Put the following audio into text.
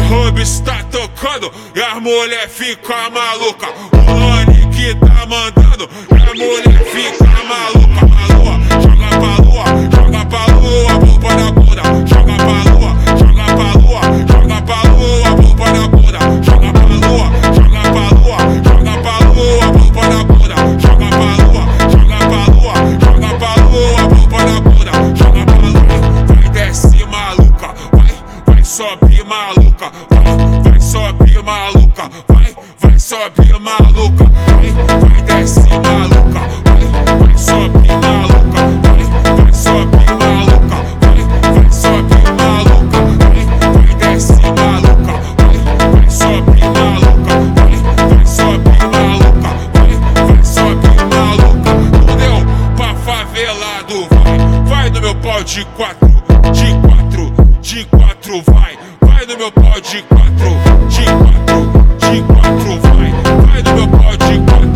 Hobbs tá tocando e as mulher fica maluca. O Lani que tá mandando e as mulher fica maluca. Joga pra lua, joga pra lua, bomba na bunda. Joga pra lua, joga pra lua, joga pra lua, bomba na bunda. Joga pra lua, joga pra lua, joga pra lua, bomba na bunda. Joga pra lua, joga pra lua, joga pra lua, bomba na bunda. Joga pra lua, vai descer maluca, vai subir maluca, vai subir maluca, vai subir maluca, vai descer maluca, vai subir maluca, vai subir maluca, vai subir maluca, vai descer maluca, vai subir maluca, vai subir maluca, vai subir maluca. Não deu pra favelado, vai no meu pau de quatro, vai no meu pau de quatro, vai no meu pau de quatro.